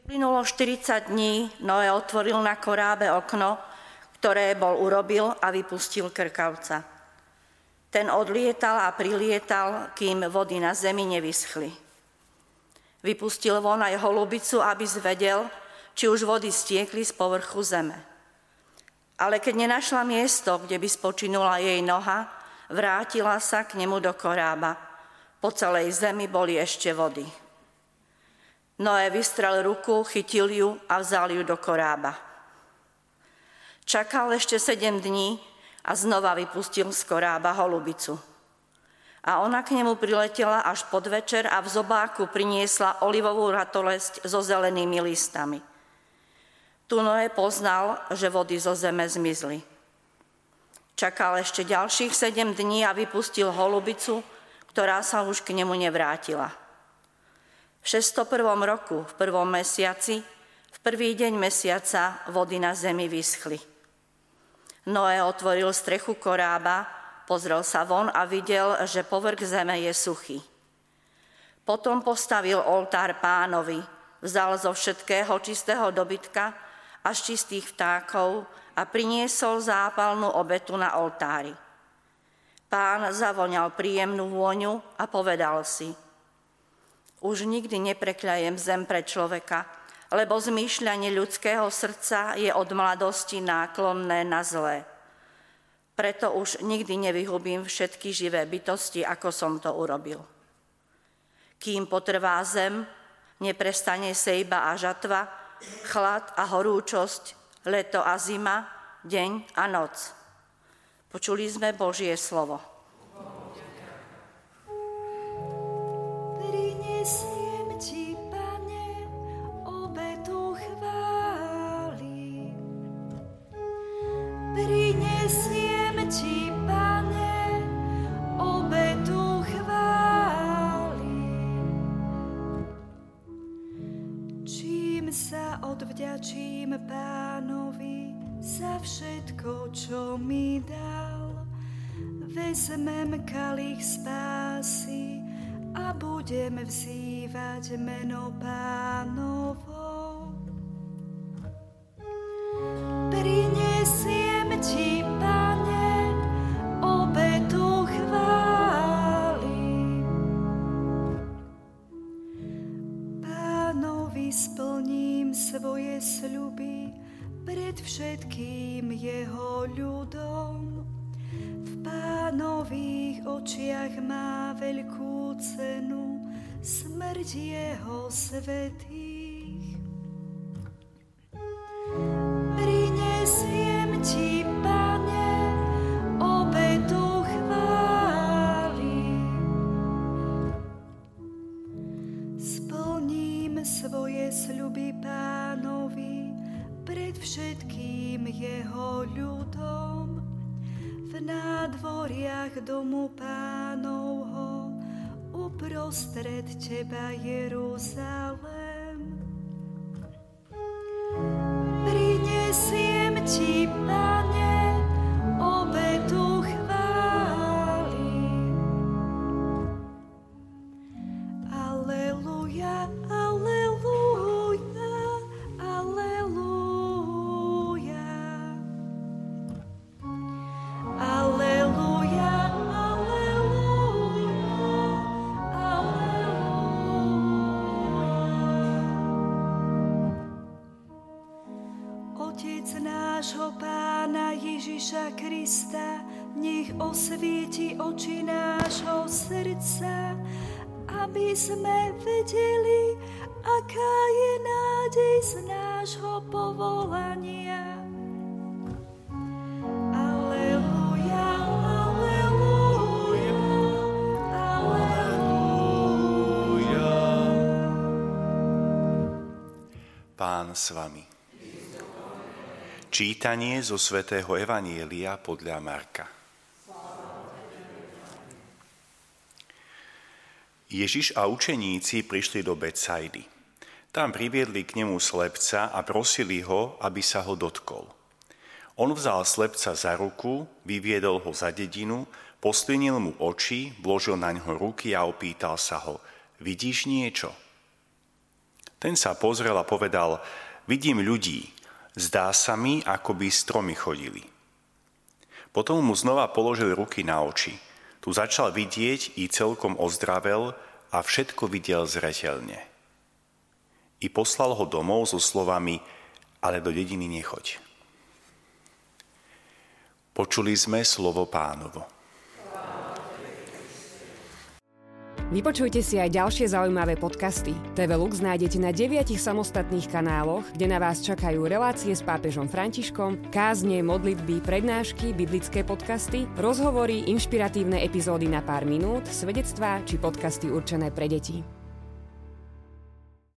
Plynulo 40 dní, Noé otvoril na korábe okno, ktoré bol urobil a vypustil krkavca. Ten odlietal a prilietal, kým vody na zemi nevyschli. Vypustil von aj holubicu, aby zvedel, či už vody stiekli z povrchu zeme. Ale keď nenašla miesto, kde by spočinula jej noha, vrátila sa k nemu do korába. Po celej zemi boli ešte vody. Noé vystrel ruku, chytil ju a vzal ju do korába. Čakal ešte 7 dní a znova vypustil z korába holubicu. A ona k nemu priletela až podvečer a v zobáku priniesla olivovú ratolesť so zelenými listami. Tu Noé poznal, že vody zo zeme zmizli. Čakal ešte ďalších 7 dní a vypustil holubicu, ktorá sa už k nemu nevrátila. V 601. roku, v 1. mesiaci, v prvý deň mesiaca vody na zemi vyschli. Noé otvoril strechu korába, pozrel sa von a videl, že povrch zeme je suchý. Potom postavil oltár Pánovi, vzal zo všetkého čistého dobytka a z čistých vtákov a priniesol zápalnú obetu na oltári. Pán zavoňal príjemnú vôňu a povedal si: Už nikdy neprekľajem zem pre človeka, lebo zmýšľanie ľudského srdca je od mladosti náklonné na zlé. Preto už nikdy nevyhubím všetky živé bytosti, ako som to urobil. Kým potrvá zem, neprestane sejba a žatva, chlad a horúčosť, leto a zima, deň a noc. Počuli sme Božie slovo. Prinesiem ti, Pane, obetu chvály. Prinesiem ti, Pane, obetu chvály. Čím sa odvďačím Pánovi za všetko, čo mi dal, vezmem kalich spásy a budem vzývať meno Pánovo. Prinesiem ti, Pane, obetu chvály. Pánovi splním svoje sľuby pred všetkým jeho ľudom. V Pánových očiach má veľkú cenu smrť jeho svätých. Prinesiem ti, Pane, obetu chvály. Splním svoje sľuby Pánovi pred všetkým jeho ľudom. V nádvoriach domu Pánovho, uprostred teba, Jeruzalém. Prinesiem ti, Pane, obetu chvály. Aleluja, aleluja, aleluja. Aleluja, aleluja, aleluja. Otec nášho Pána Ježiša Krista, nech osvieti oči nášho srdca, aby sme vedeli, aká je nádej z nášho povolania. Aleluja, aleluja, aleluja. Pán s vami. Čítanie zo svätého Evanjelia podľa Marka. Ježiš a učeníci prišli do Betsaidy. Tam priviedli k nemu slepca a prosili ho, aby sa ho dotkol. On vzal slepca za ruku, vyviedol ho za dedinu, poslinil mu oči, vložil na ňo ruky a opýtal sa ho: Vidíš niečo? Ten sa pozrel a povedal: vidím ľudí, zdá sa mi, ako by stromy chodili. Potom mu znova položil ruky na oči. Tu začal vidieť i celkom ozdravel a všetko videl zreteľne. I poslal ho domov so slovami: ale do dediny nechoď. Počuli sme slovo Pánovo. Vypočujte si aj ďalšie zaujímavé podcasty. TV Lux nájdete na 9 samostatných kanáloch, kde na vás čakajú relácie s pápežom Františkom, kázne, modlitby, prednášky, biblické podcasty, rozhovory, inšpiratívne epizódy na pár minút, svedectvá či podcasty určené pre deti.